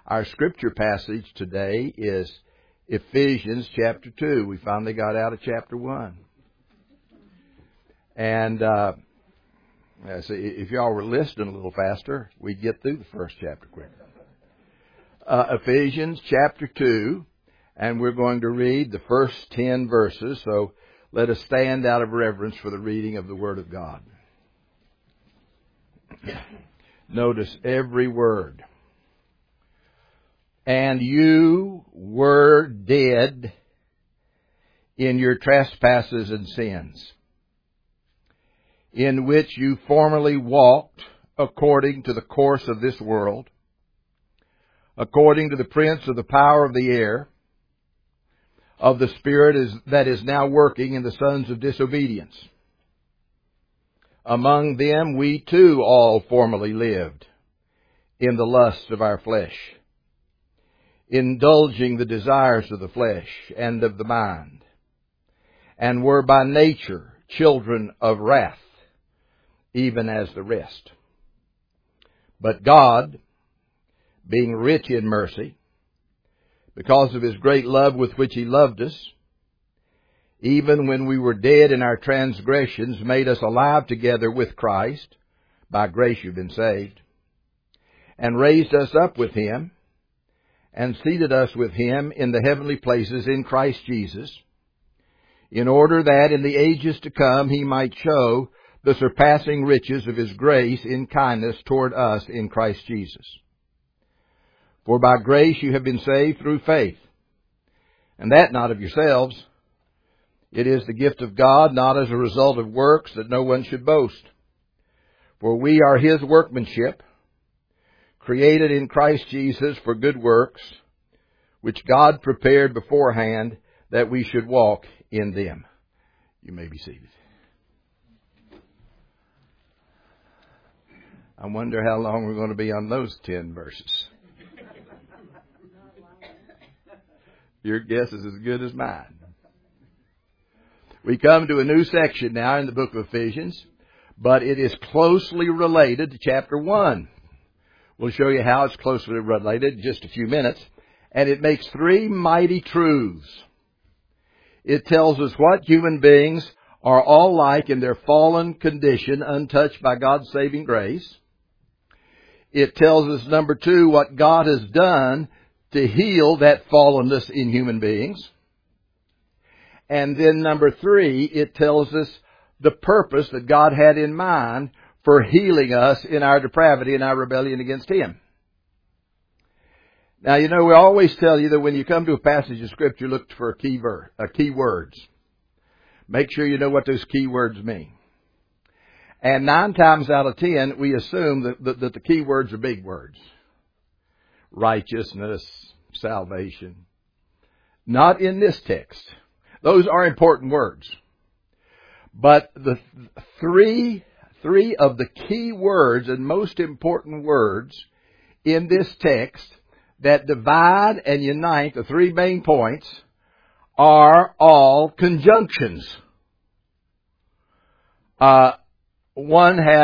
Our scripture passage today is Ephesians chapter 2. We finally got out of chapter 1. And so if y'all were listening a little faster, we'd get through the first chapter quicker. Ephesians chapter 2, and we're going to read the first 10 verses. So let us stand out of reverence for the reading of the Word of God. Notice every word. And you were dead in your trespasses and sins, in which you formerly walked according to the course of this world, according to the prince of the power of the air, of the spirit that is now working in the sons of disobedience. Among them we too all formerly lived in the lusts of our flesh, indulging the desires of the flesh and of the mind, and were by nature children of wrath, even as the rest. But God, being rich in mercy, because of His great love with which He loved us, even when we were dead in our transgressions, made us alive together with Christ. By grace you've been saved. And raised us up with Him, and seated us with Him in the heavenly places in Christ Jesus, in order that in the ages to come He might show the surpassing riches of His grace in kindness toward us in Christ Jesus. For by grace you have been saved through faith, and that not of yourselves. It is the gift of God, not as a result of works, that no one should boast. For we are His workmanship, created in Christ Jesus for good works, which God prepared beforehand that we should walk in them. You may be seated. I wonder how long we're going to be on those 10 verses. Your guess is as good as mine. We come to a new section now in the book of Ephesians, but it is closely related to chapter 1. We'll show you how it's closely related in just a few minutes. And it makes 3 mighty truths. It tells us what human beings are all like in their fallen condition, untouched by God's saving grace. It tells us, number 2, what God has done to heal that fallenness in human beings. And then number 3, it tells us the purpose that God had in mind for healing us in our depravity and our rebellion against Him. Now, you know, we always tell you that when you come to a passage of Scripture, look for key words. Make sure you know what those key words mean. And 9 times out of 10, we assume that the key words are big words. Righteousness, salvation. Not in this text. Those are important words. But the three of the key words and most important words in this text that divide and unite the 3 main points are all conjunctions. 3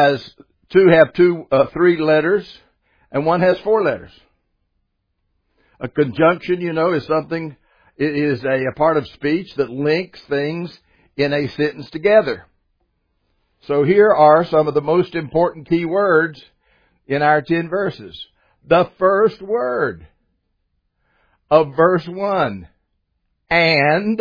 letters, and 1 has 4 letters. A conjunction, you know, is something. It is a part of speech that links things in a sentence together. So here are some of the most important key words in our 10 verses. The first word of verse 1, and.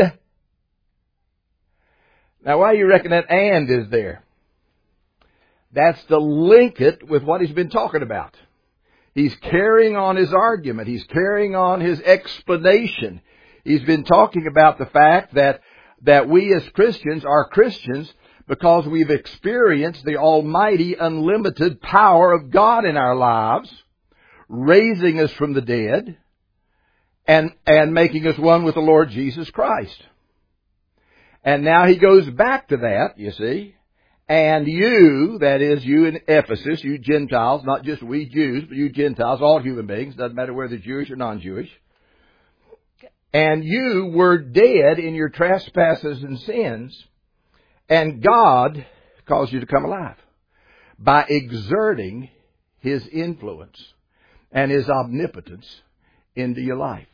Now, why do you reckon that and is there? That's to link it with what he's been talking about. He's carrying on his argument. He's carrying on his explanation. He's been talking about the fact that we as Christians are Christians because we've experienced the almighty, unlimited power of God in our lives, raising us from the dead and making us one with the Lord Jesus Christ. And now he goes back to that, you see. And you, that is you in Ephesus, you Gentiles, not just we Jews, but you Gentiles, all human beings, doesn't matter whether Jewish or non-Jewish. And you were dead in your trespasses and sins, and God caused you to come alive by exerting His influence and His omnipotence into your life.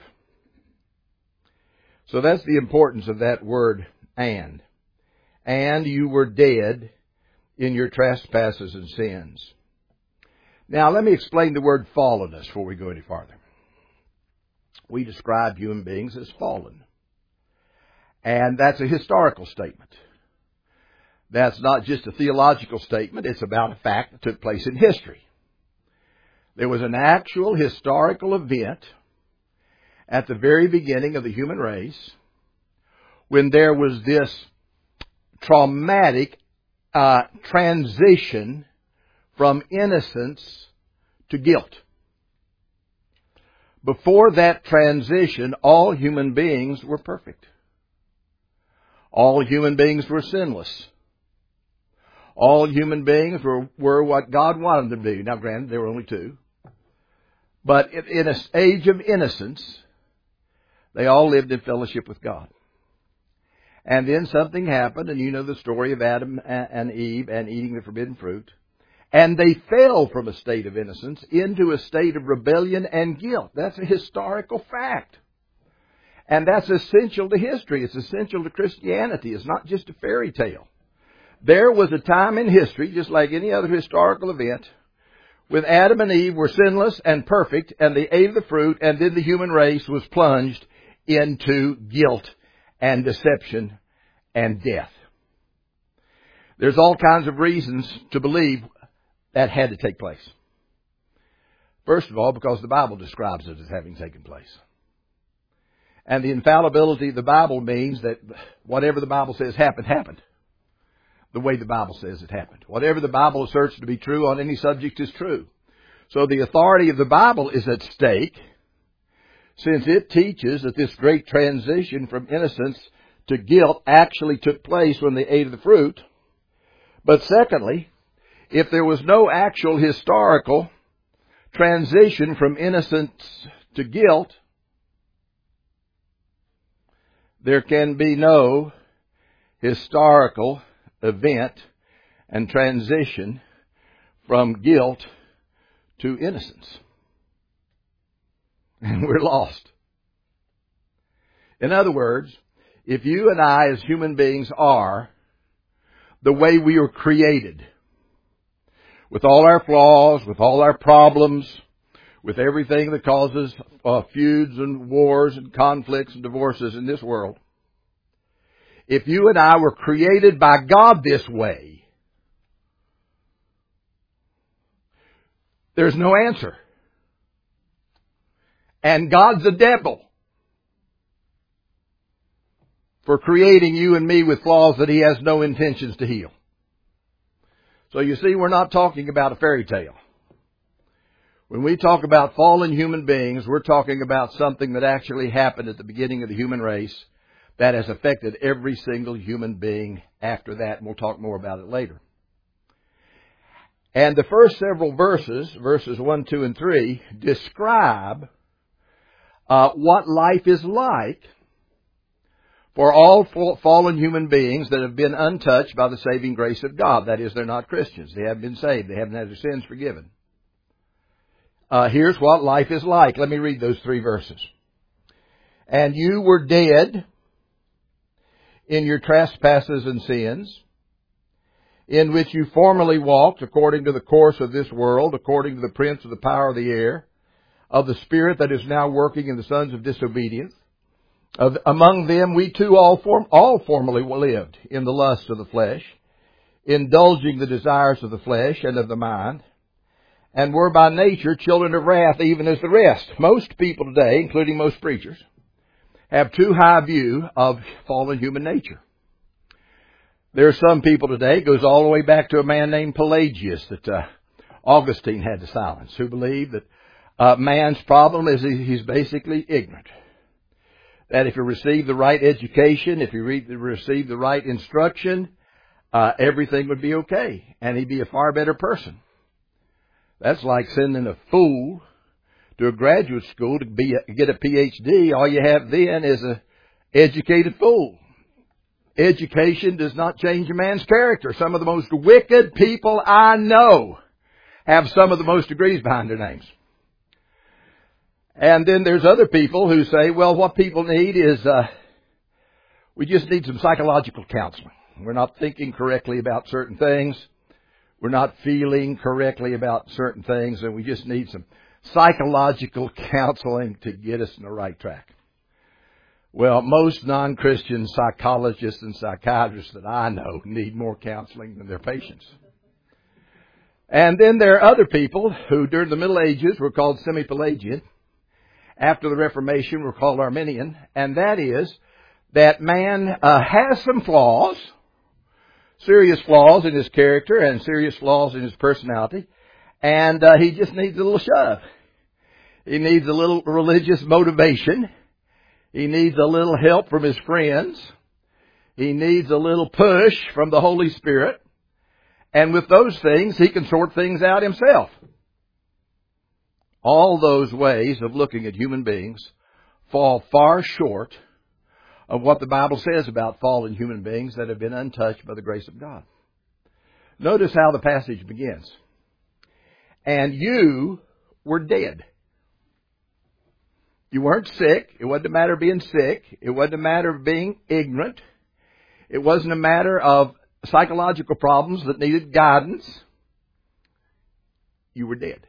So that's the importance of that word and. And you were dead in your trespasses and sins. Now let me explain the word fallenness before we go any farther. We describe human beings as fallen. And that's a historical statement. That's not just a theological statement. It's about a fact that took place in history. There was an actual historical event at the very beginning of the human race when there was this traumatic transition from innocence to guilt. Before that transition, all human beings were perfect. All human beings were sinless. All human beings were what God wanted them to be. Now, granted, there were only two. But in an age of innocence, they all lived in fellowship with God. And then something happened, and you know the story of Adam and Eve and eating the forbidden fruit. And they fell from a state of innocence into a state of rebellion and guilt. That's a historical fact. And that's essential to history. It's essential to Christianity. It's not just a fairy tale. There was a time in history, just like any other historical event, when Adam and Eve were sinless and perfect, and they ate of the fruit, and then the human race was plunged into guilt and deception and death. There's all kinds of reasons to believe that had to take place. First of all, because the Bible describes it as having taken place. And the infallibility of the Bible means that whatever the Bible says happened, happened. The way the Bible says it happened. Whatever the Bible asserts to be true on any subject is true. So the authority of the Bible is at stake, since it teaches that this great transition from innocence to guilt actually took place when they ate of the fruit. But secondly, if there was no actual historical transition from innocence to guilt, there can be no historical event and transition from guilt to innocence. And we're lost. In other words, if you and I as human beings are the way we were created, with all our flaws, with all our problems, with everything that causes feuds and wars and conflicts and divorces in this world, if you and I were created by God this way, there's no answer. And God's a devil for creating you and me with flaws that He has no intentions to heal. So you see, we're not talking about a fairy tale. When we talk about fallen human beings, we're talking about something that actually happened at the beginning of the human race that has affected every single human being after that, and we'll talk more about it later. And the first several verses 1, 2, and 3, describe what life is like for all fallen human beings that have been untouched by the saving grace of God. That is, they're not Christians. They haven't been saved. They haven't had their sins forgiven. Here's what life is like. Let me read those 3 verses. And you were dead in your trespasses and sins, in which you formerly walked according to the course of this world, according to the prince of the power of the air, of the spirit that is now working in the sons of disobedience. Among them we too all formerly lived in the lust of the flesh, indulging the desires of the flesh and of the mind, and were by nature children of wrath, even as the rest. Most people today, including most preachers, have too high a view of fallen human nature. There are some people today, it goes all the way back to a man named Pelagius that Augustine had to silence, who believed that man's problem is he's basically ignorant. That if you receive the right education, if you receive the right instruction, everything would be okay, and he'd be a far better person. That's like sending a fool to a graduate school to get a PhD. All you have then is an educated fool. Education does not change a man's character. Some of the most wicked people I know have some of the most degrees behind their names. And then there's other people who say, well, what people need is, we just need some psychological counseling. We're not thinking correctly about certain things. We're not feeling correctly about certain things, and we just need some psychological counseling to get us in the right track. Well, most non-Christian psychologists and psychiatrists that I know need more counseling than their patients. And then there are other people who during the Middle Ages were called Semi-Pelagian. After the Reformation were called Arminian. And that is that man has some flaws, serious flaws in his character and serious flaws in his personality. And he just needs a little shove. He needs a little religious motivation. He needs a little help from his friends. He needs a little push from the Holy Spirit. And with those things, he can sort things out himself. All those ways of looking at human beings fall far short of what the Bible says about fallen human beings that have been untouched by the grace of God. Notice how the passage begins. And you were dead. You weren't sick. It wasn't a matter of being sick. It wasn't a matter of being ignorant. It wasn't a matter of psychological problems that needed guidance. You were dead.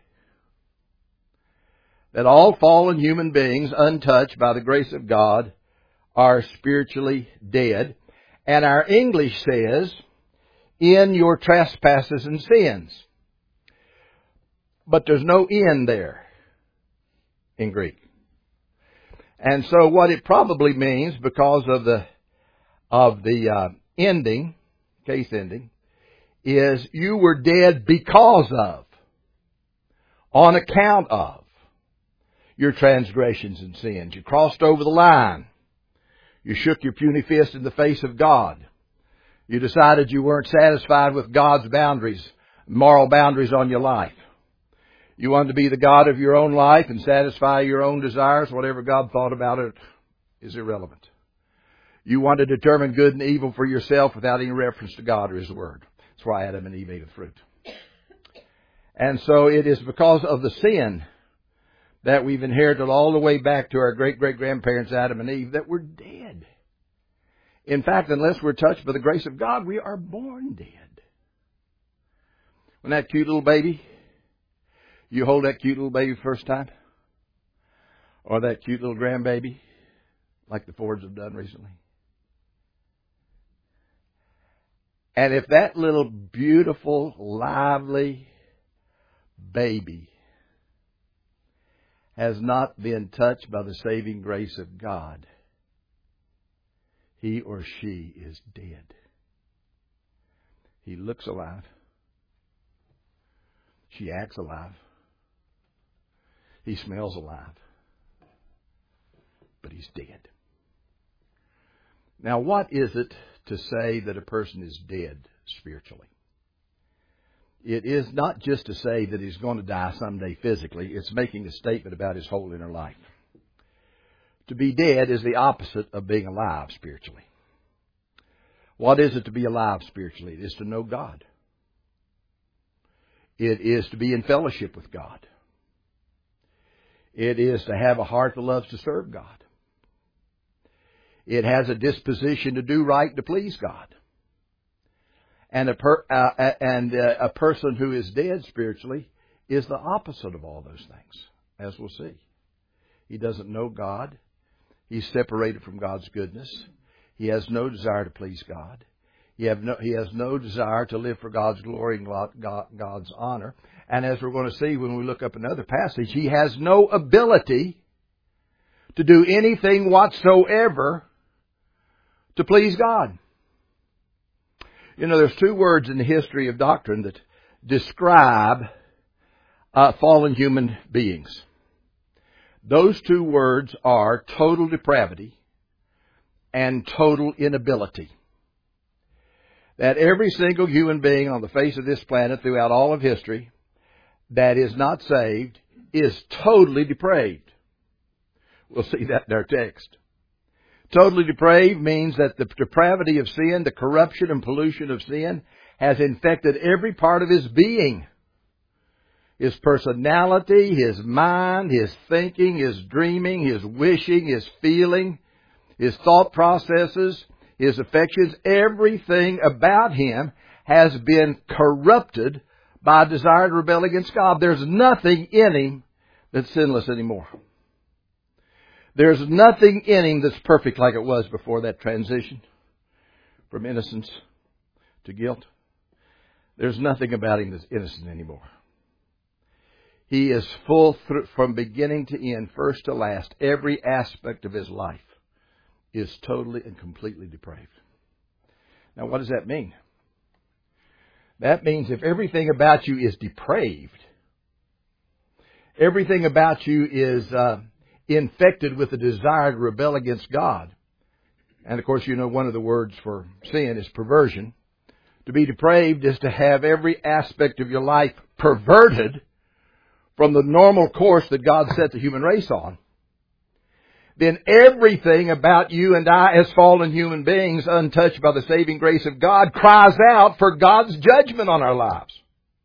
That all fallen human beings, untouched by the grace of God, are spiritually dead. And our English says, in your trespasses and sins. But there's no in there in Greek. And so what it probably means, because of the ending, case ending, is you were dead because of, on account of, your transgressions and sins. You crossed over the line. You shook your puny fist in the face of God. You decided you weren't satisfied with God's boundaries, moral boundaries on your life. You wanted to be the God of your own life and satisfy your own desires. Whatever God thought about it is irrelevant. You want to determine good and evil for yourself without any reference to God or His Word. That's why Adam and Eve ate of the fruit. And so it is because of the sin that we've inherited all the way back to our great-great-grandparents, Adam and Eve, that we're dead. In fact, unless we're touched by the grace of God, we are born dead. When that cute little baby, you hold that cute little baby first time, or that cute little grandbaby, like the Fords have done recently. And if that little beautiful, lively baby has not been touched by the saving grace of God, he or she is dead. He looks alive. She acts alive. He smells alive. But he's dead. Now, what is it to say that a person is dead spiritually? It is not just to say that he's going to die someday physically. It's making a statement about his whole inner life. To be dead is the opposite of being alive spiritually. What is it to be alive spiritually? It is to know God. It is to be in fellowship with God. It is to have a heart that loves to serve God. It has a disposition to do right and to please God. And a person who is dead spiritually is the opposite of all those things, as we'll see. He doesn't know God. He's separated from God's goodness. He has no desire to please God. He has no desire to live for God's glory and God's honor. And as we're going to see when we look up another passage, he has no ability to do anything whatsoever to please God. You know, there's two words in the history of doctrine that describe fallen human beings. Those two words are total depravity and total inability. That every single human being on the face of this planet throughout all of history that is not saved is totally depraved. We'll see that in our text. Totally depraved means that the depravity of sin, the corruption and pollution of sin, has infected every part of his being. his personality, his mind, his thinking, his dreaming, his wishing, his feeling, his thought processes, his affections, everything about him has been corrupted by a desire to rebel against God. There's nothing in him that's sinless anymore. There's nothing in him that's perfect like it was before that transition from innocence to guilt. There's nothing about him that's innocent anymore. He is full from beginning to end, first to last. Every aspect of his life is totally and completely depraved. Now, what does that mean? That means if everything about you is depraved, everything about you is infected with the desire to rebel against God. And of course, you know one of the words for sin is perversion. To be depraved is to have every aspect of your life perverted from the normal course that God set the human race on. Then everything about you and I as fallen human beings, untouched by the saving grace of God, cries out for God's judgment on our lives.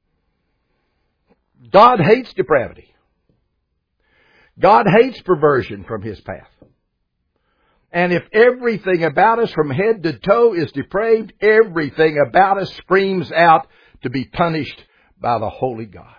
God hates depravity. God hates perversion from His path. And if everything about us from head to toe is depraved, everything about us screams out to be punished by the holy God.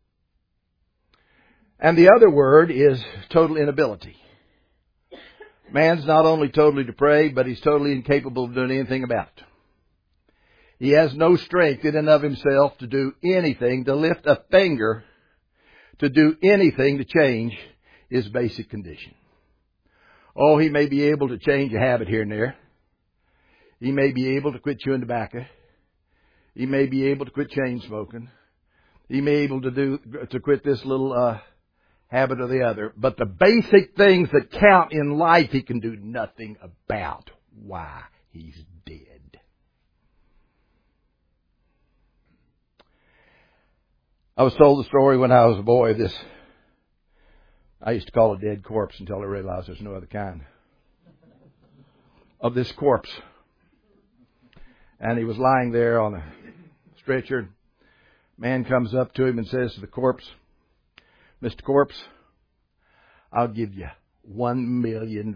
And the other word is total inability. Man's not only totally depraved, but he's totally incapable of doing anything about it. He has no strength in and of himself to do anything, to lift a finger, to do anything to change his basic condition. Oh, he may be able to change a habit here and there. He may be able to quit chewing tobacco. He may be able to quit chain smoking. He may be able to quit this little habit or the other. But the basic things that count in life he can do nothing about. Why? He's dead. I was told the story when I was a boy. I used to call it a dead corpse until I realized there's no other kind. Of this corpse. And he was lying there on a stretcher. Man comes up to him and says to the corpse, "Mr. Corpse, I'll give you $1 million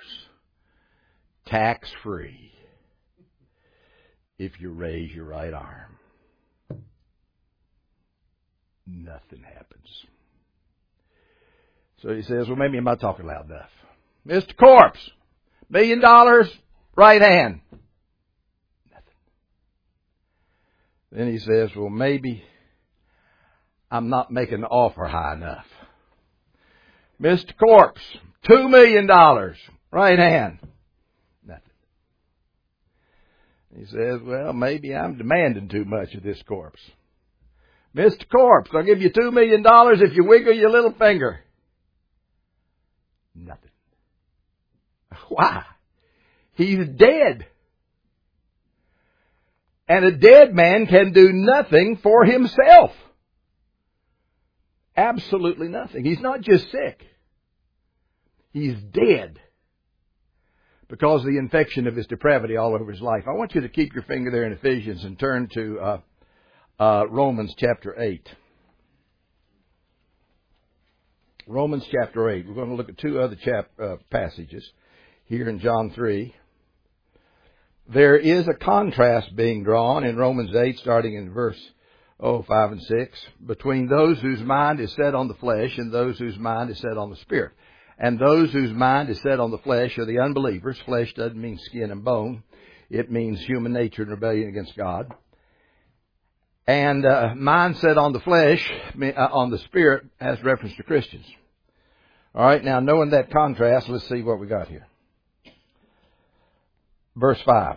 tax-free if you raise your right arm." Nothing happens. So he says, "Well, maybe I'm not talking loud enough. Mr. Corpse, $1 million, right hand." Nothing. Then he says, "Well, maybe I'm not making the offer high enough. Mr. Corpse, $2 million, right hand." Nothing. He says, "Well, maybe I'm demanding too much of this corpse. Mr. Corpse, I'll give you $2 million if you wiggle your little finger." Nothing. Why? He's dead. And a dead man can do nothing for himself. Absolutely nothing. He's not just sick. He's dead because of the infection of his depravity all over his life. I want you to keep your finger there in Ephesians and turn to Romans chapter 8. Romans chapter 8. We're going to look at two other passages here in John 3. There is a contrast being drawn in Romans 8, starting in verse 5 and 6, between those whose mind is set on the flesh and those whose mind is set on the Spirit. And those whose mind is set on the flesh are the unbelievers. Flesh doesn't mean skin and bone. It means human nature and rebellion against God. And mind set on the flesh, on the Spirit, has reference to Christians. All right, now knowing that contrast, let's see what we got here. Verse 5.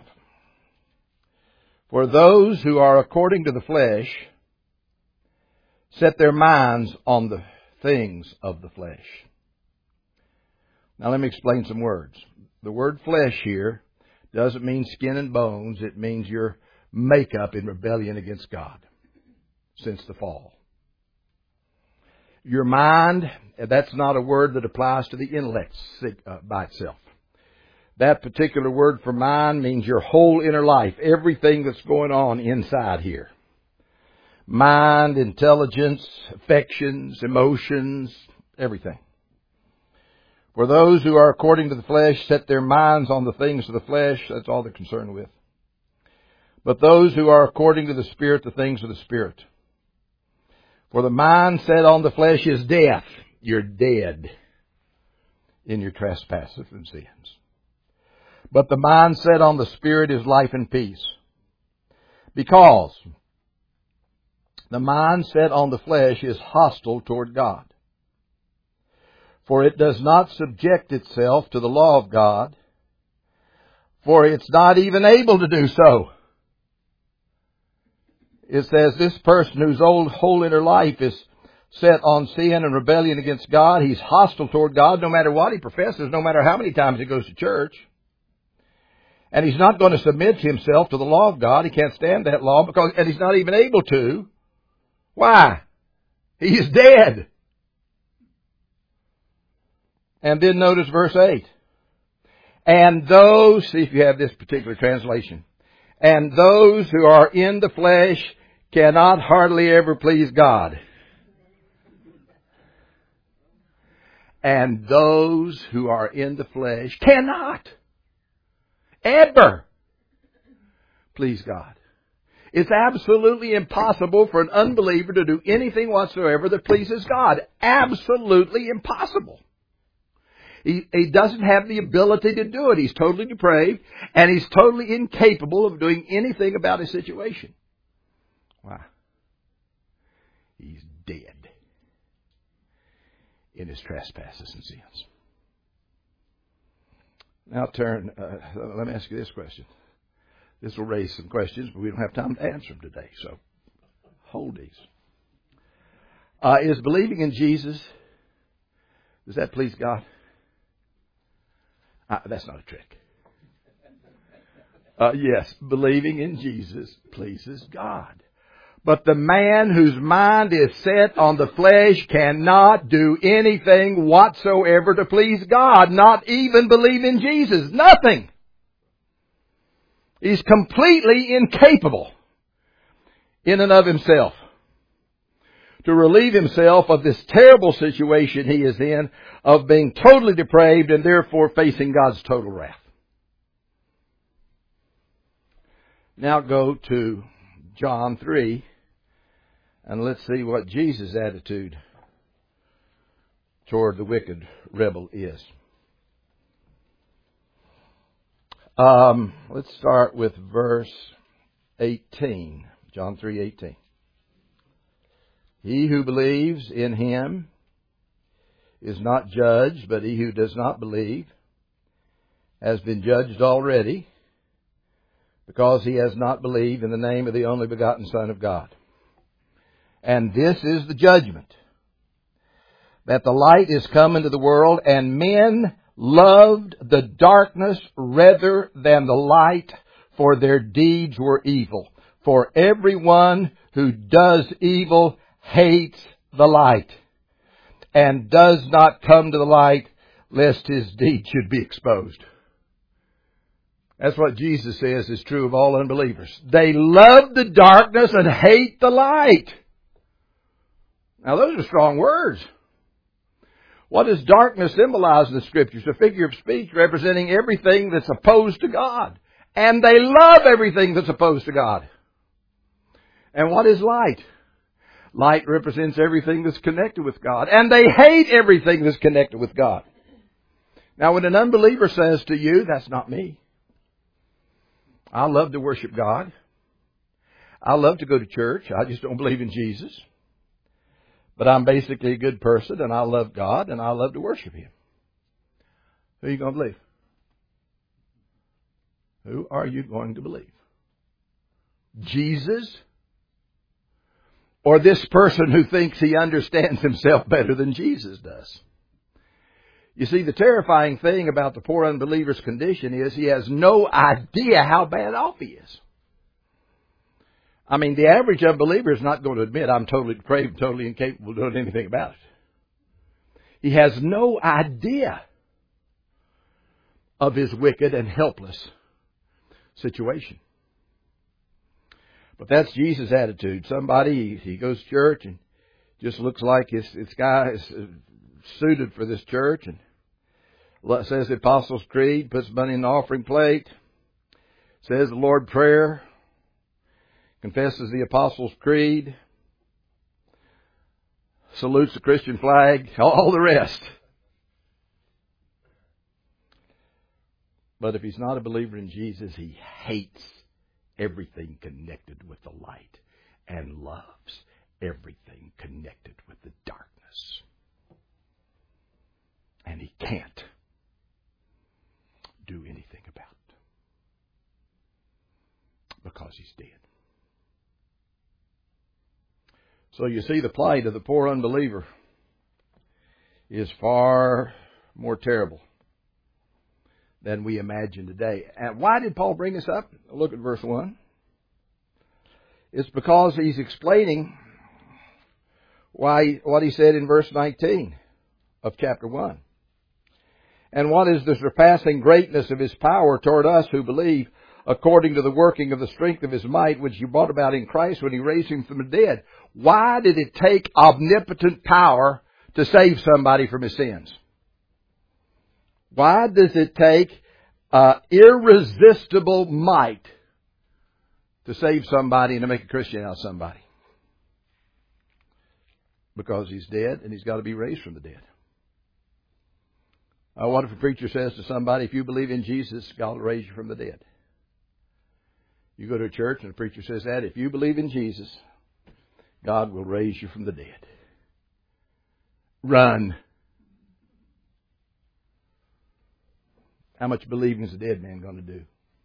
For those who are according to the flesh set their minds on the things of the flesh. Now let me explain some words. The word flesh here doesn't mean skin and bones. It means your makeup in rebellion against God since the fall. Your mind, that's not a word that applies to the intellect by itself. That particular word for mind means your whole inner life, everything that's going on inside here. mind, intelligence, affections, emotions, everything. For those who are according to the flesh set their minds on the things of the flesh, that's all they're concerned with. But those who are according to the Spirit, the things of the Spirit. For the mind set on the flesh is death. You're dead in your trespasses and sins. But the mind set on the Spirit is life and peace. Because the mind set on the flesh is hostile toward God. For it does not subject itself to the law of God, for it's not even able to do so. It says this person whose whole inner life is set on sin and rebellion against God, he's hostile toward God no matter what he professes, no matter how many times he goes to church. And he's not going to submit himself to the law of God. He can't stand that law and he's not even able to. Why? He is dead. And then notice verse 8. And those, see if you have this particular translation. And those who are in the flesh cannot hardly ever please God. And those who are in the flesh cannot ever please God. It's absolutely impossible for an unbeliever to do anything whatsoever that pleases God. Absolutely impossible. He doesn't have the ability to do it. He's totally depraved, and he's totally incapable of doing anything about his situation. Why? He's dead in his trespasses and sins. Now let me ask you this question. This will raise some questions, but we don't have time to answer them today, so hold these. Is believing in Jesus, does that please God? That's not a trick. Yes, believing in Jesus pleases God. But the man whose mind is set on the flesh cannot do anything whatsoever to please God. Not even believe in Jesus. Nothing. He's completely incapable in and of himself to relieve himself of this terrible situation he is in, of being totally depraved and therefore facing God's total wrath. Now go to John 3, and let's see what Jesus' attitude toward the wicked rebel is. Let's start with verse 18. John 3:18. He who believes in him is not judged, but he who does not believe has been judged already, because he has not believed in the name of the only begotten Son of God. And this is the judgment, that the light is come into the world, and men loved the darkness rather than the light, for their deeds were evil. For everyone who does evil hates the light, and does not come to the light, lest his deed should be exposed. That's what Jesus says is true of all unbelievers. They love the darkness and hate the light. Now those are strong words. What does darkness symbolize in the Scriptures? A figure of speech representing everything that's opposed to God. And they love everything that's opposed to God. And what is light? Light represents everything that's connected with God. And they hate everything that's connected with God. Now when an unbeliever says to you, that's not me. I love to worship God. I love to go to church. I just don't believe in Jesus. But I'm basically a good person, and I love God, and I love to worship Him. Who are you going to believe? Who are you going to believe? Jesus? Or this person who thinks he understands himself better than Jesus does? You see, the terrifying thing about the poor unbeliever's condition is he has no idea how bad off he is. I mean, the average unbeliever is not going to admit, I'm totally depraved, totally incapable of doing anything about it. He has no idea of his wicked and helpless situation. But that's Jesus' attitude. Somebody, he goes to church and just looks like this guy is suited for this church, and says the Apostles' Creed, puts money in the offering plate, says the Lord's Prayer, confesses the Apostles' Creed, salutes the Christian flag, all the rest. But if he's not a believer in Jesus, he hates everything connected with the light and loves everything connected with the darkness. And he can't do anything about it because he's dead. So you see, the plight of the poor unbeliever is far more terrible than we imagine today. And why did Paul bring this up? Look at verse 1. It's because he's explaining what he said in verse 19 of chapter 1. And what is the surpassing greatness of His power toward us who believe, according to the working of the strength of His might, which He brought about in Christ when He raised Him from the dead. Why did it take omnipotent power to save somebody from his sins? Why does it take irresistible might to save somebody and to make a Christian out of somebody? Because he's dead and he's got to be raised from the dead. What if a preacher says to somebody, if you believe in Jesus, God will raise you from the dead? You go to a church and the preacher says that, if you believe in Jesus, God will raise you from the dead. Run. How much believing is a dead man going to do?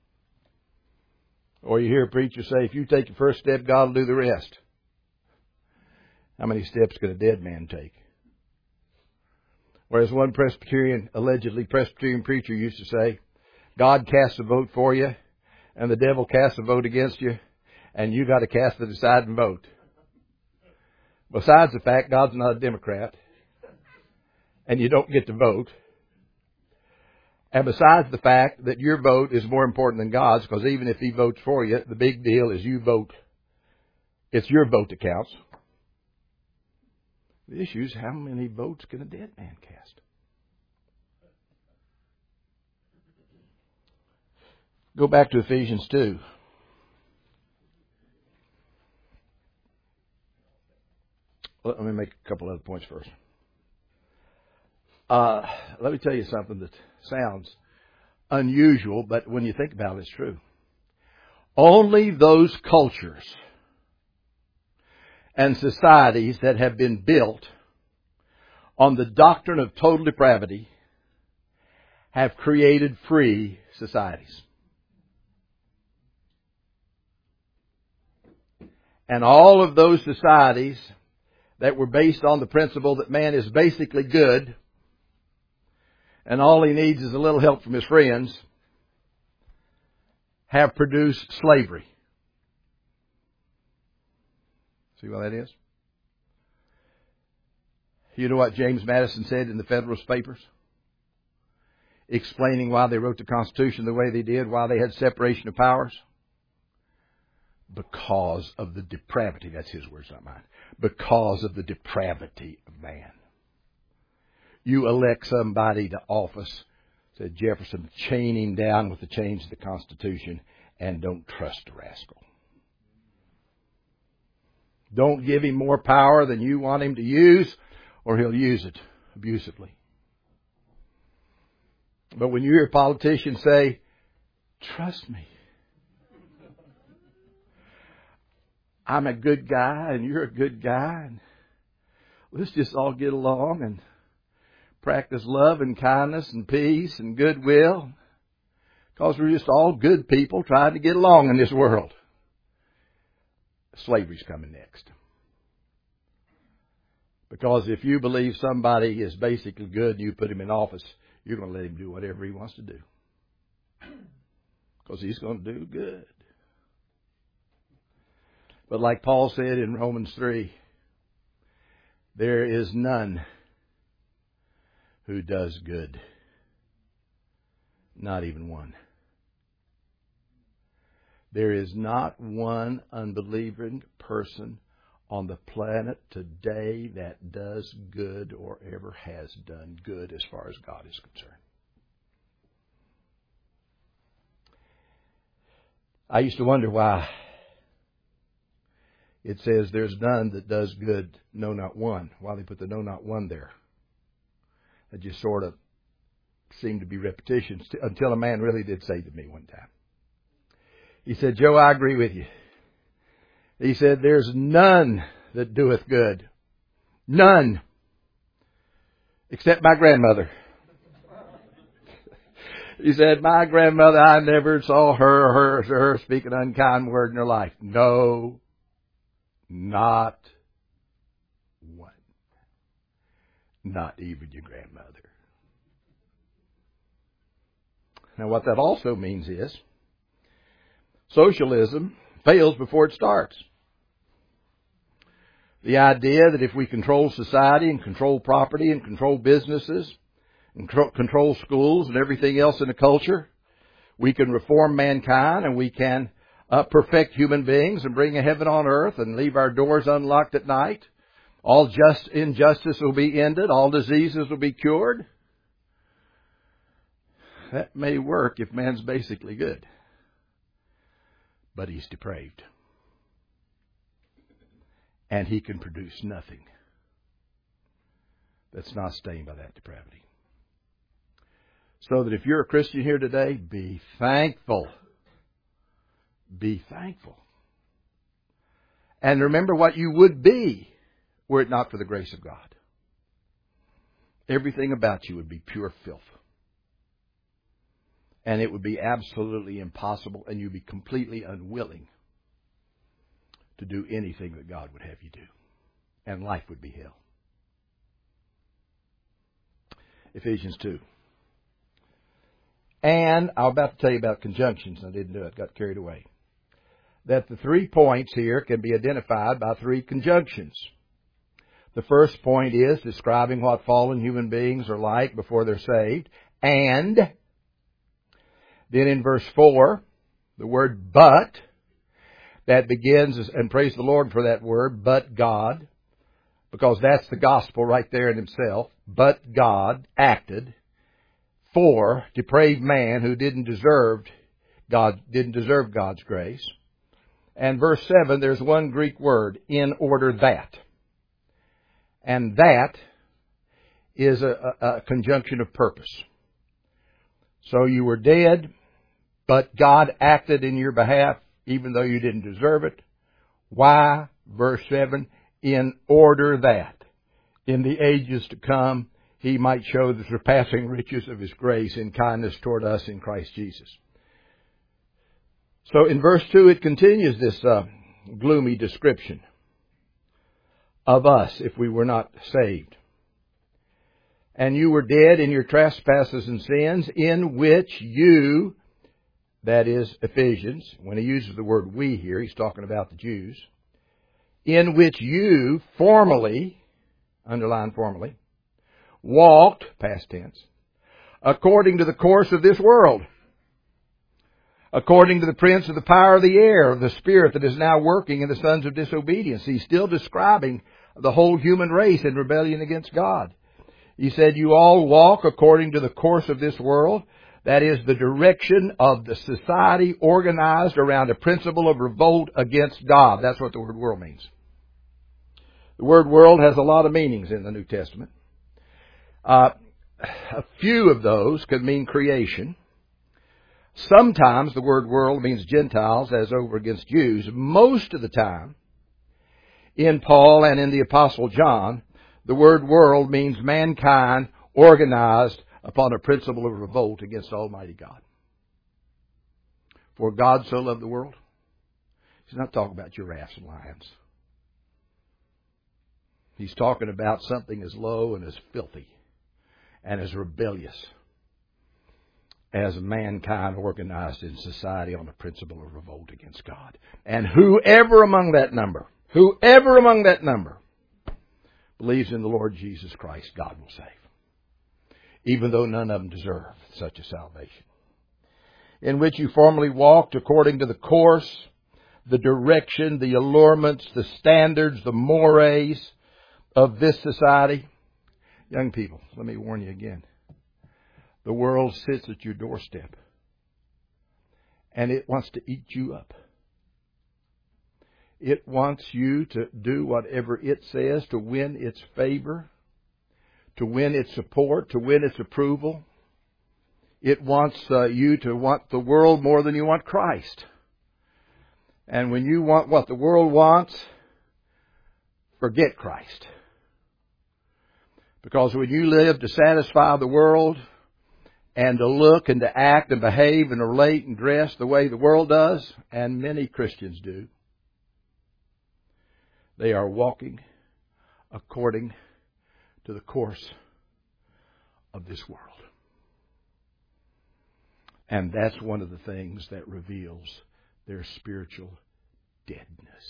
Or you hear a preacher say, if you take the first step, God will do the rest. How many steps could a dead man take? Whereas one allegedly Presbyterian preacher used to say, God casts a vote for you, and the devil casts a vote against you, and you got to cast the deciding vote. Besides the fact God's not a Democrat, and you don't get to vote. And besides the fact that your vote is more important than God's, because even if He votes for you, the big deal is you vote. It's your vote that counts. The issue is, how many votes can a dead man cast? Go back to Ephesians 2. Let me make a couple other points first. Let me tell you something that sounds unusual, but when you think about it, it's true. Only those cultures and societies that have been built on the doctrine of total depravity have created free societies. And all of those societies that were based on the principle that man is basically good and all he needs is a little help from his friends have produced slavery. See what that is? You know what James Madison said in the Federalist Papers? Explaining why they wrote the Constitution the way they did, why they had separation of powers. Because of the depravity. That's his words, not mine. Because of the depravity of man. You elect somebody to office, said Jefferson, chain him down with the chains of the Constitution and don't trust the rascal. Don't give him more power than you want him to use, or he'll use it abusively. But when you hear politicians say, trust me, I'm a good guy and you're a good guy, and let's just all get along and practice love and kindness and peace and goodwill, because we're just all good people trying to get along in this world. Slavery's coming next. Because if you believe somebody is basically good and you put him in office, you're going to let him do whatever he wants to do. Because he's going to do good. But like Paul said in Romans 3, there is none who does good. Not even one. There is not one unbelieving person on the planet today that does good or ever has done good as far as God is concerned. I used to wonder why it says there's none that does good, no, not one. Why they put the no, not one there? It just sort of seemed to be repetitions until a man really did say to me one time. He said, Joe, I agree with you. He said, there's none that doeth good. None. Except my grandmother. He said, my grandmother, I never saw her speak an unkind word in her life. No, not one. Not even your grandmother. Now what that also means is, socialism fails before it starts. The idea that if we control society and control property and control businesses and control schools and everything else in the culture, we can reform mankind and we can perfect human beings and bring a heaven on earth and leave our doors unlocked at night. All injustice will be ended. All diseases will be cured. That may work if man's basically good. But he's depraved. And he can produce nothing that's not stained by that depravity. So that if you're a Christian here today, be thankful. Be thankful. And remember what you would be were it not for the grace of God. Everything about you would be pure filth. And it would be absolutely impossible, and you'd be completely unwilling to do anything that God would have you do. And life would be hell. Ephesians 2. And I'm about to tell you about conjunctions. I didn't do it. Got carried away. That the 3 points here can be identified by 3 conjunctions. The first point is describing what fallen human beings are like before they're saved. And then in verse 4, the word but, that begins, and praise the Lord for that word, but God, because that's the gospel right there in himself. But God acted for depraved man who didn't deserve God's grace. And verse 7, there's one Greek word, in order that. And that is a conjunction of purpose. So you were dead, but God acted in your behalf even though you didn't deserve it. Why? Verse 7, in order that in the ages to come he might show the surpassing riches of his grace and kindness toward us in Christ Jesus. So in verse 2 it continues this gloomy description of us if we were not saved. And you were dead in your trespasses and sins, in which you, that is Ephesians, when he uses the word we here, he's talking about the Jews, in which you formerly, underline formerly, walked, past tense, according to the course of this world, according to the prince of the power of the air, of the spirit that is now working in the sons of disobedience. He's still describing the whole human race in rebellion against God. He said, you all walk according to the course of this world. That is the direction of the society organized around a principle of revolt against God. That's what the word world means. The word world has a lot of meanings in the New Testament. A few of those could mean creation. Sometimes the word world means Gentiles as over against Jews. Most of the time, in Paul and in the Apostle John, the word world means mankind organized upon a principle of revolt against Almighty God. For God so loved the world. He's not talking about giraffes and lions. He's talking about something as low and as filthy and as rebellious as mankind organized in society on a principle of revolt against God. And whoever among that number believes in the Lord Jesus Christ, God will save. Even though none of them deserve such a salvation. in which you formerly walked according to the course, the direction, the allurements, the standards, the mores of this society. Young people, let me warn you again. The world sits at your doorstep, and it wants to eat you up. It wants you to do whatever it says to win its favor, to win its support, to win its approval. It wants you to want the world more than you want Christ. And when you want what the world wants, forget Christ. Because when you live to satisfy the world and to look and to act and behave and relate and dress the way the world does, and many Christians do, they are walking according to the course of this world. And that's one of the things that reveals their spiritual deadness.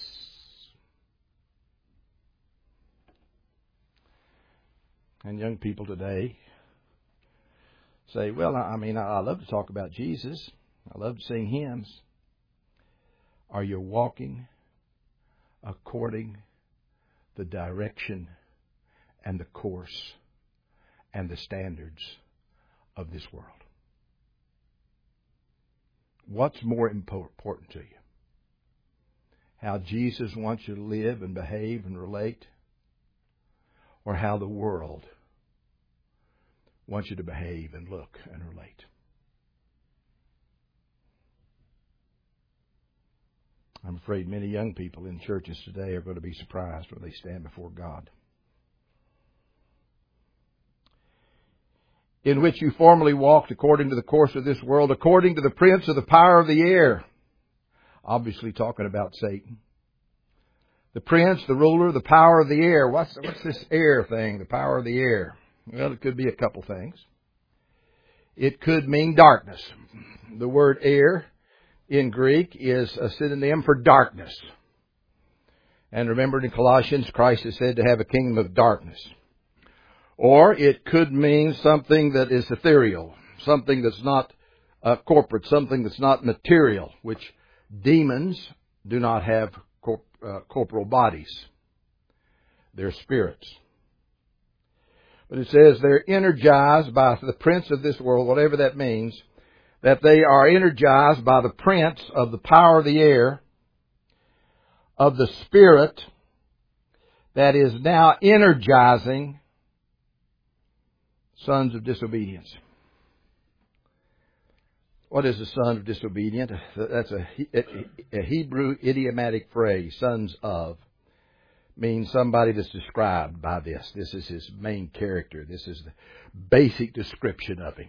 And young people today say, well, I love to talk about Jesus. I love to sing hymns. Are you walking according the direction and the course and the standards of this world? What's more important to you? How Jesus wants you to live and behave and relate? Or how the world wants you to behave and look and relate? I'm afraid many young people in churches today are going to be surprised when they stand before God. In which you formerly walked according to the course of this world, according to the prince of the power of the air. Obviously talking about Satan. The prince, the ruler, the power of the air. What's this air thing, the power of the air? Well, it could be a couple things. It could mean darkness. The word air in Greek is a synonym for darkness. And remember in Colossians, Christ is said to have a kingdom of darkness. Or it could mean something that is ethereal, something that's not corporate, something that's not material, which demons do not have corporal bodies. They're spirits. But it says they're energized by the prince of this world, whatever that means, that they are energized by the prince of the power of the air, of the spirit that is now energizing sons of disobedience. What is a son of disobedience? That's a Hebrew idiomatic phrase. Sons of means somebody that's described by this. This is his main character. This is the basic description of him.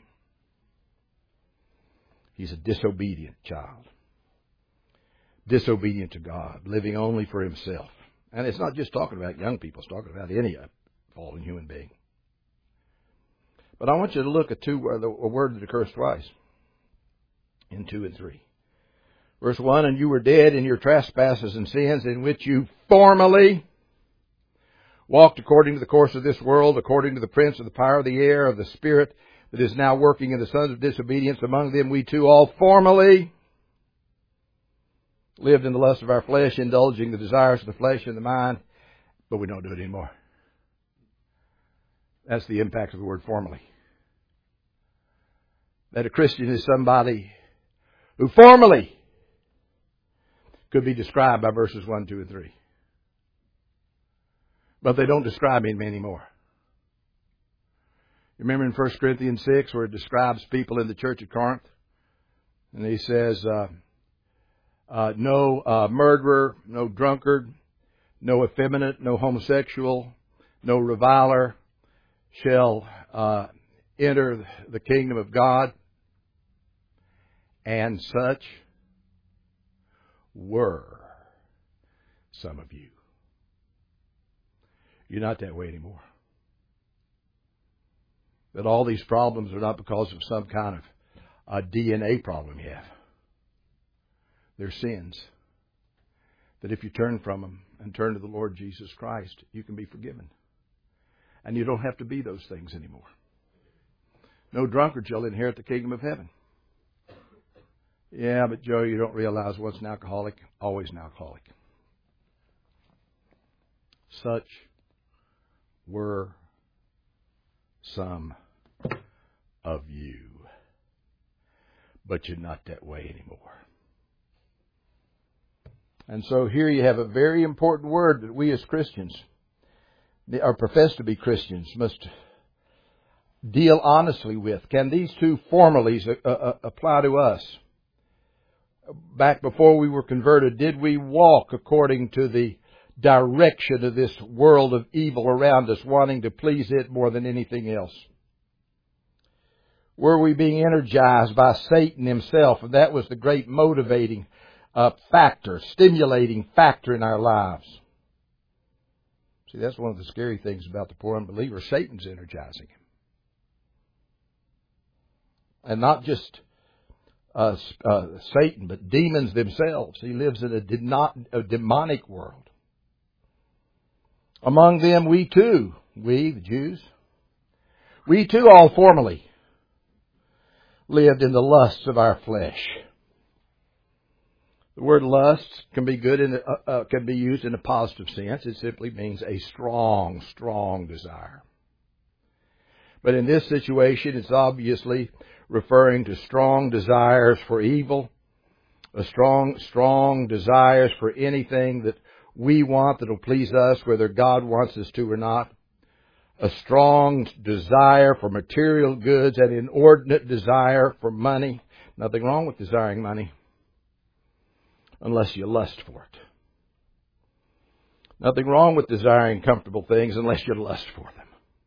He's a disobedient child. Disobedient to God. Living only for himself. And it's not just talking about young people. It's talking about any fallen human being. But I want you to look at a word that occurs twice in 2 and 3. Verse 1, and you were dead in your trespasses and sins in which you formerly walked according to the course of this world, according to the prince of the power of the air, of the spirit that is now working in the sons of disobedience. Among them we too all formerly lived in the lust of our flesh, indulging the desires of the flesh and the mind, but we don't do it anymore. That's the impact of the word formerly. That a Christian is somebody who formerly could be described by verses 1, 2, and 3. But they don't describe him anymore. You remember in 1 Corinthians 6 where it describes people in the church at Corinth? And he says, no murderer, no drunkard, no effeminate, no homosexual, no reviler shall enter the kingdom of God. And such were some of you. You're not that way anymore. That all these problems are not because of some kind of a DNA problem you have. They're sins. That if you turn from them and turn to the Lord Jesus Christ, you can be forgiven. And you don't have to be those things anymore. No drunkard shall inherit the kingdom of heaven. Yeah, but Joe, you don't realize once an alcoholic, always an alcoholic. Such were some of you. But you're not that way anymore. And so here you have a very important word that we as Christians, or profess to be Christians, must deal honestly with. Can these two formalities apply to us? Back before we were converted, did we walk according to the direction of this world of evil around us, wanting to please it more than anything else? Were we being energized by Satan himself? And that was the great motivating factor, stimulating factor in our lives. See, that's one of the scary things about the poor unbeliever. Satan's energizing him. And not just Satan, but demons themselves. He lives in a demonic world. Among them, we too, we, the Jews, we too all formerly lived in the lusts of our flesh. The word lust can be can be used in a positive sense. It simply means a strong, strong desire. But in this situation, it's obviously referring to strong desires for evil, a strong desires for anything that we want that will please us, whether God wants us to or not. A strong desire for material goods, an inordinate desire for money. Nothing wrong with desiring money, unless you lust for it. Nothing wrong with desiring comfortable things unless you lust for them.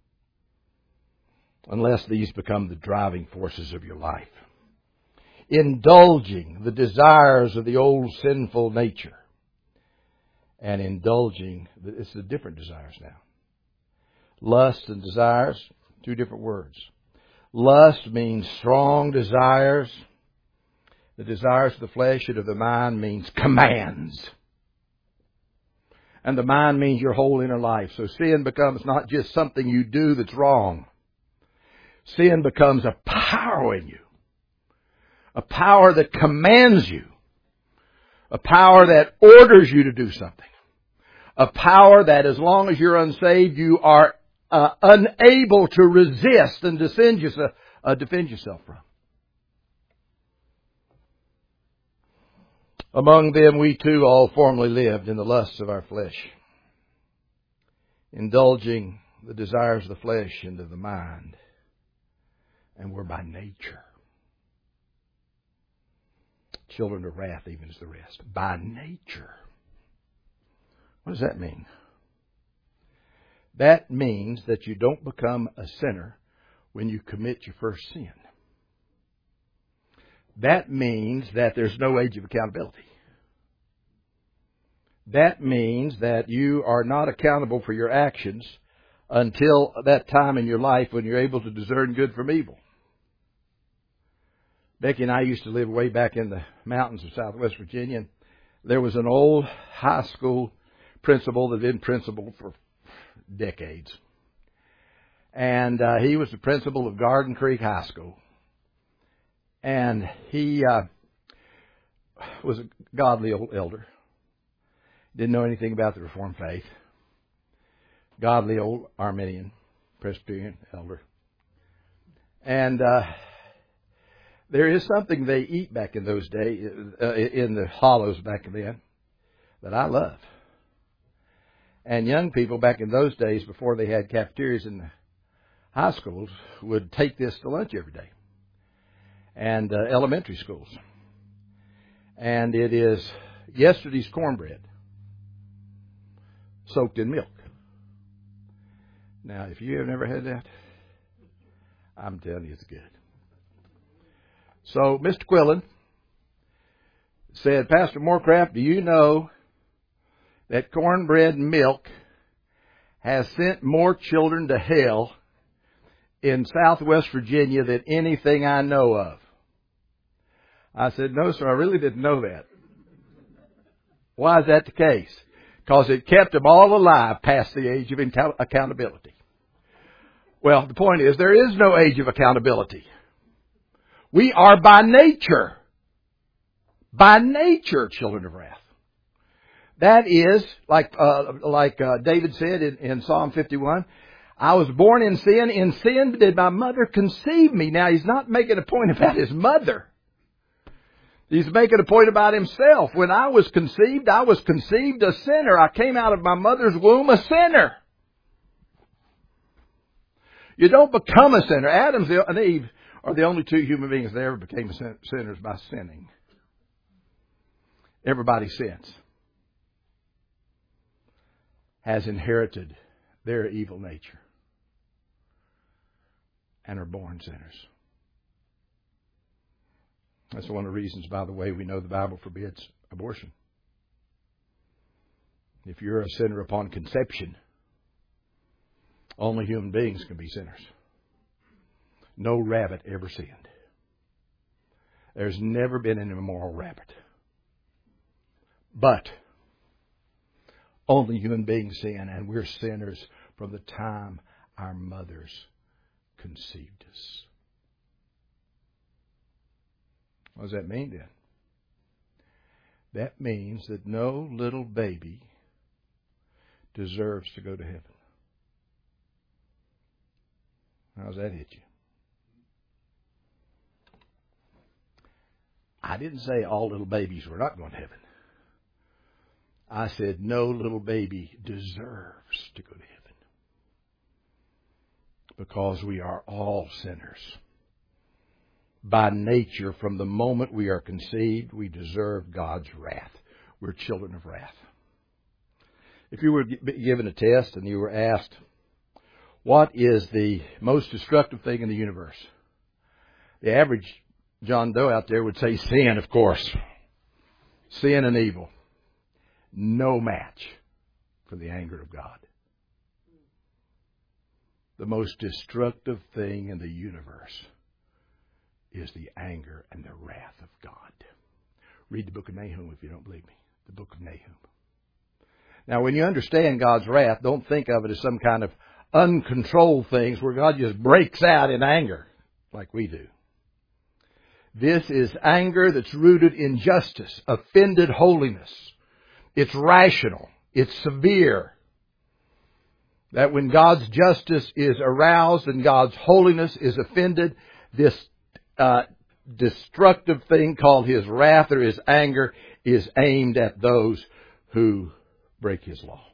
Unless these become the driving forces of your life. Indulging the desires of the old sinful nature. And indulging, it's the different desires now. Lust and desires, two different words. Lust means strong desires. The desires of the flesh and of the mind means commands. And the mind means your whole inner life. So sin becomes not just something you do that's wrong. Sin becomes a power in you. A power that commands you. A power that orders you to do something. A power that as long as you're unsaved, you are unable to resist and defend yourself from. Among them we too all formerly lived in the lusts of our flesh, indulging the desires of the flesh and of the mind, and were by nature children of wrath, even as the rest. By nature. What does that mean? That means that you don't become a sinner when you commit your first sin. That means that there's no age of accountability. That means that you are not accountable for your actions until that time in your life when you're able to discern good from evil. Becky and I used to live way back in the mountains of southwest Virginia. And there was an old high school principal that had been principal for decades. And he was the principal of Garden Creek High School. And he was a godly old elder. Didn't know anything about the Reformed faith. Godly old Arminian, Presbyterian elder. And there is something they eat back in those days, in the hollows back then, that I love. And young people back in those days, before they had cafeterias in the high schools, would take this to lunch every day. And elementary schools. And it is yesterday's cornbread soaked in milk. Now, if you have never had that, I'm telling you it's good. So, Mr. Quillen said, Pastor Morecraft, do you know that cornbread milk has sent more children to hell in southwest Virginia than anything I know of? I said, no, sir, I really didn't know that. Why is that the case? Because it kept them all alive past the age of accountability. Well, the point is, there is no age of accountability. We are by nature by nature children of wrath. That is, like David said in Psalm 51, I was born in sin did my mother conceive me. Now he's not making a point about his mother. He's making a point about himself. When I was conceived a sinner. I came out of my mother's womb a sinner. You don't become a sinner. Adam and Eve are the only two human beings that ever became sinners by sinning. Everybody since has inherited their evil nature and are born sinners. That's one of the reasons, by the way, we know the Bible forbids abortion. If you're a sinner upon conception, only human beings can be sinners. No rabbit ever sinned. There's never been an immoral rabbit. But only human beings sin, and we're sinners from the time our mothers conceived us. What does that mean then? That means that no little baby deserves to go to heaven. How's that hit you? I didn't say all little babies were not going to heaven. I said no little baby deserves to go to heaven. Because we are all sinners. By nature, from the moment we are conceived, we deserve God's wrath. We're children of wrath. If you were given a test and you were asked, what is the most destructive thing in the universe? The average John Doe out there would say sin, of course. Sin and evil. No match for the anger of God. The most destructive thing in the universe is the anger and the wrath of God. Read the book of Nahum if you don't believe me. The book of Nahum. Now, when you understand God's wrath, don't think of it as some kind of uncontrolled things where God just breaks out in anger like we do. This is anger that's rooted in justice, offended holiness. It's rational. It's severe. That when God's justice is aroused and God's holiness is offended, this destructive thing called His wrath or His anger is aimed at those who break His law.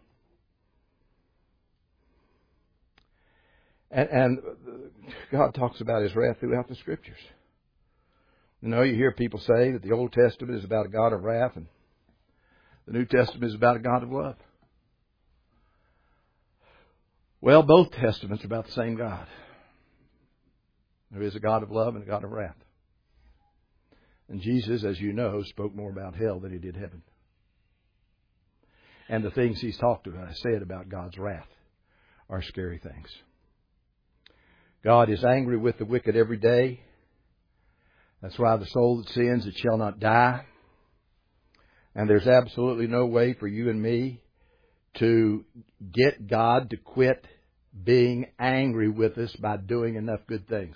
And God talks about His wrath throughout the Scriptures. You know, you hear people say that the Old Testament is about a God of wrath and the New Testament is about a God of love. Well, both Testaments are about the same God. There is a God of love and a God of wrath. And Jesus, as you know, spoke more about hell than He did heaven. And the things He's talked about, said about God's wrath are scary things. God is angry with the wicked every day. That's why the soul that sins, it shall not die. And there's absolutely no way for you and me to get God to quit being angry with us by doing enough good things.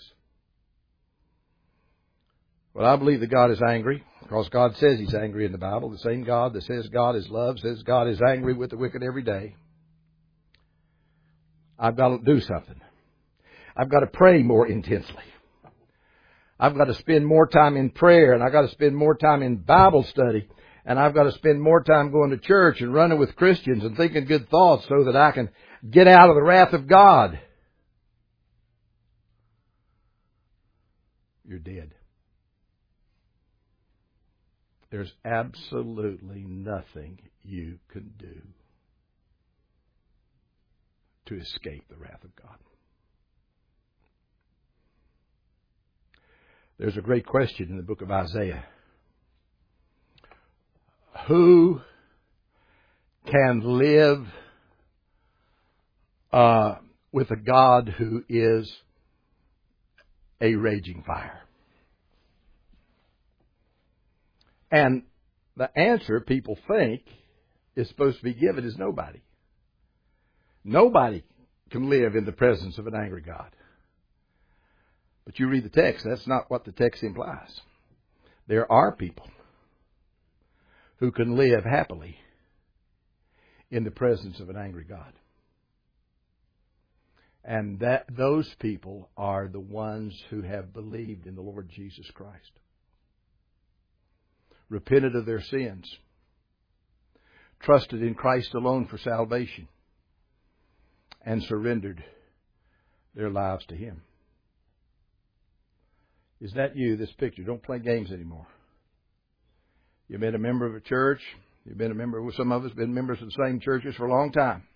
Well, I believe that God is angry because God says He's angry in the Bible. The same God that says God is love says God is angry with the wicked every day. I've got to do something. I've got to pray more intensely. I've got to spend more time in prayer, and I've got to spend more time in Bible study, and I've got to spend more time going to church and running with Christians and thinking good thoughts so that I can get out of the wrath of God. You're dead. There's absolutely nothing you can do to escape the wrath of God. There's a great question in the book of Isaiah. Who can live with a God who is a raging fire? And the answer people think is supposed to be given is nobody. Nobody can live in the presence of an angry God. But you read the text, that's not what the text implies. There are people who can live happily in the presence of an angry God. And those people are the ones who have believed in the Lord Jesus Christ, repented of their sins, trusted in Christ alone for salvation, and surrendered their lives to Him. Is that you, this picture? Don't play games anymore. You've been a member of a church. You've been a member, some of us have been members of the same churches for a long time.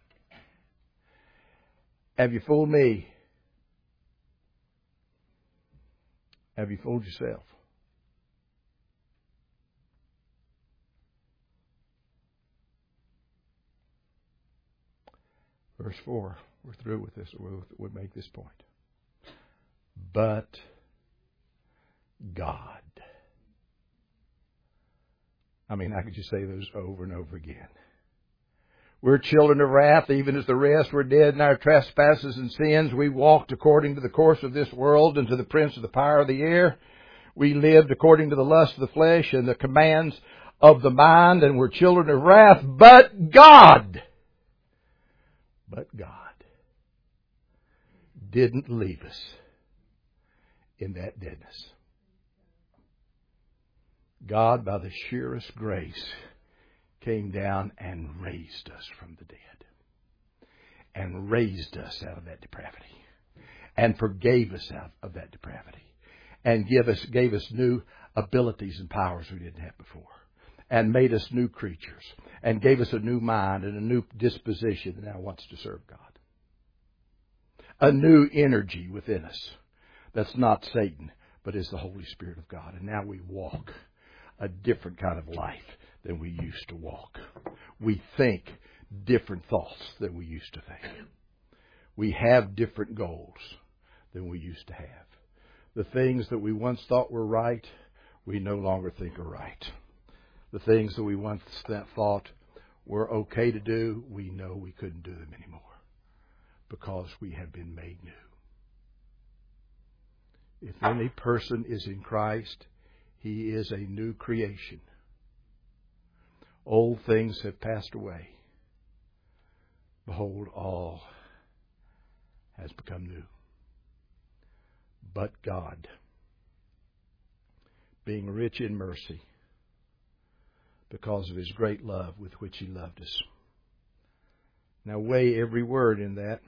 Have you fooled me? Have you fooled yourself? Verse 4, we're through with this. We'll make this point. But God. I mean, I could just say those over and over again. We're children of wrath, even as the rest. We're dead in our trespasses and sins. We walked according to the course of this world and to the prince of the power of the air. We lived according to the lust of the flesh and the commands of the mind, and we're children of wrath. But God didn't leave us in that deadness. God, by the sheerest grace, came down and raised us from the dead. And raised us out of that depravity. And forgave us out of that depravity. And gave us new abilities and powers we didn't have before. And made us new creatures. And gave us a new mind and a new disposition that now wants to serve God. A new energy within us. That's not Satan, but is the Holy Spirit of God. And now we walk a different kind of life than we used to walk. We think different thoughts than we used to think. We have different goals than we used to have. The things that we once thought were right, we no longer think are right. The things that we once thought were okay to do, we know we couldn't do them anymore because we have been made new. If any person is in Christ, he is a new creation. Old things have passed away. Behold, all has become new. But God, being rich in mercy, because of His great love with which He loved us. Now weigh every word in that.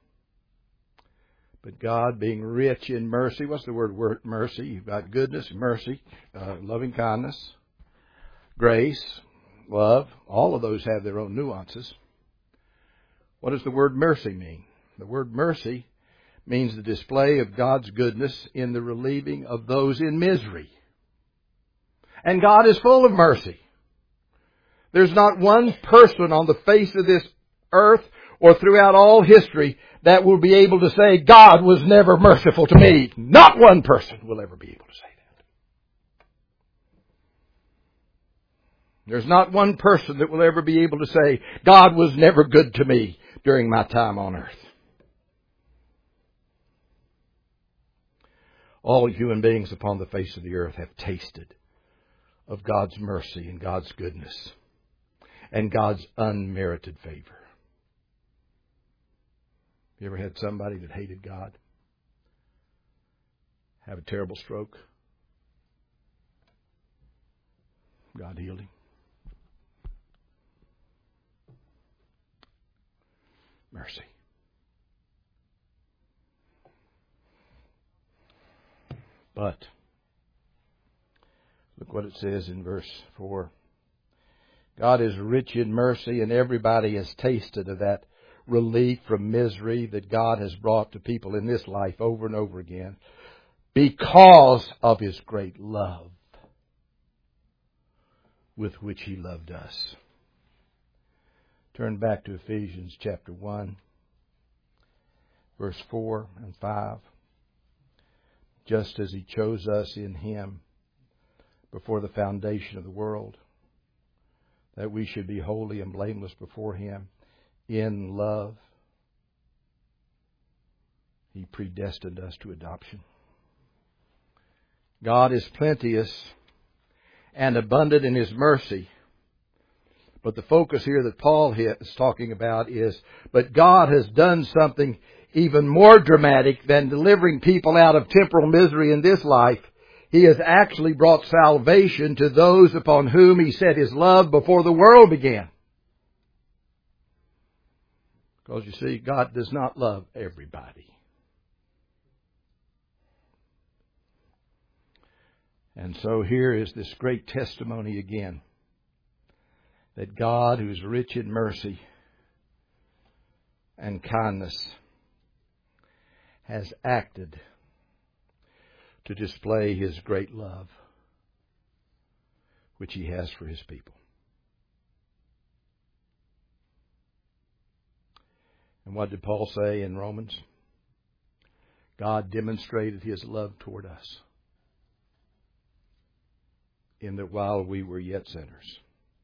But God, being rich in mercy, what's the word mercy? You've got goodness, mercy, loving kindness, grace, love. All of those have their own nuances. What does the word mercy mean? The word mercy means the display of God's goodness in the relieving of those in misery. And God is full of mercy. There's not one person on the face of this earth or throughout all history that will be able to say, God was never merciful to me. Not one person will ever be able to say that. There's not one person that will ever be able to say, God was never good to me during my time on earth. All human beings upon the face of the earth have tasted of God's mercy and God's goodness and God's unmerited favor. You ever had somebody that hated God have a terrible stroke? God healed him. Mercy. But look what it says in verse 4. God is rich in mercy, and everybody has tasted of that relief from misery that God has brought to people in this life over and over again because of His great love with which He loved us. Turn back to Ephesians chapter 1, verse 4 and 5. Just as He chose us in Him before the foundation of the world, that we should be holy and blameless before Him. In love, He predestined us to adoption. God is plenteous and abundant in His mercy, But the focus here that Paul is talking about is, but God has done something even more dramatic than delivering people out of temporal misery in this life. He has actually brought salvation to those upon whom He set His love before the world began. Because you see, God does not love everybody. And so here is this great testimony again, that God, who is rich in mercy and kindness, has acted to display His great love, which He has for His people. And what did Paul say in Romans? God demonstrated His love toward us in that while we were yet sinners,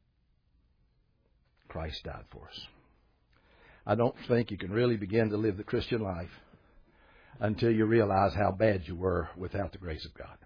Christ died for us. I don't think you can really begin to live the Christian life until you realize how bad you were without the grace of God.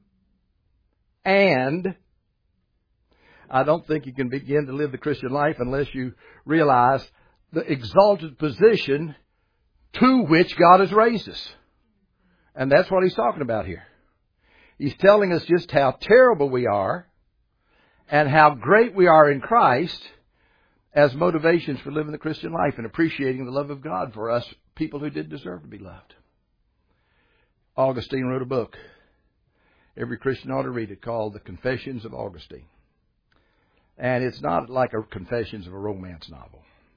And I don't think you can begin to live the Christian life unless you realize the exalted position to which God has raised us. And that's what He's talking about here. He's telling us just how terrible we are and how great we are in Christ as motivations for living the Christian life and appreciating the love of God for us, people who didn't deserve to be loved. Augustine wrote a book. Every Christian ought to read it, called The Confessions of Augustine. And it's not like a Confessions of a romance novel.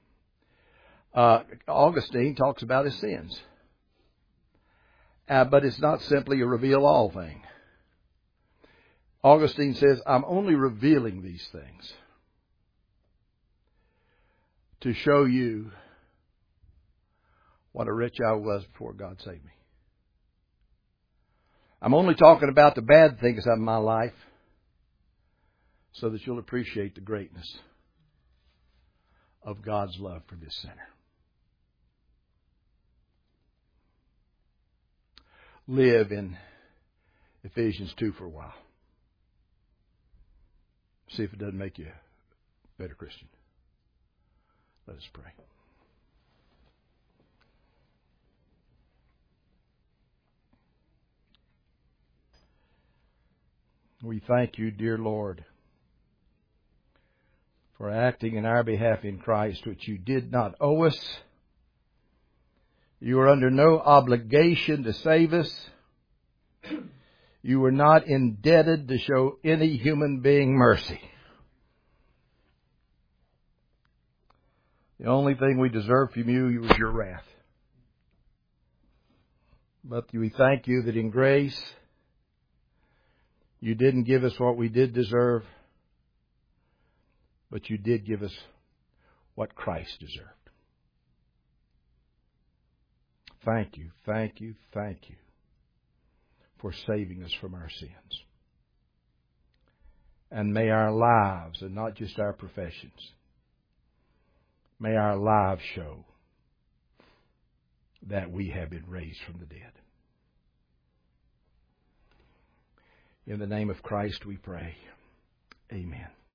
Augustine talks about his sins. But it's not simply a reveal-all thing. Augustine says, I'm only revealing these things to show you what a wretch I was before God saved me. I'm only talking about the bad things of my life so that you'll appreciate the greatness of God's love for this sinner. Live in Ephesians 2 for a while. See if it doesn't make you a better Christian. Let us pray. We thank You, dear Lord, for acting in our behalf in Christ, which You did not owe us. You are under no obligation to save us. You were not indebted to show any human being mercy. The only thing we deserve from You was Your wrath. But we thank You that in grace, You didn't give us what we did deserve, but You did give us what Christ deserved. Thank You, thank You, thank You for saving us from our sins. And may our lives, and not just our professions, may our lives show that we have been raised from the dead. In the name of Christ we pray. Amen.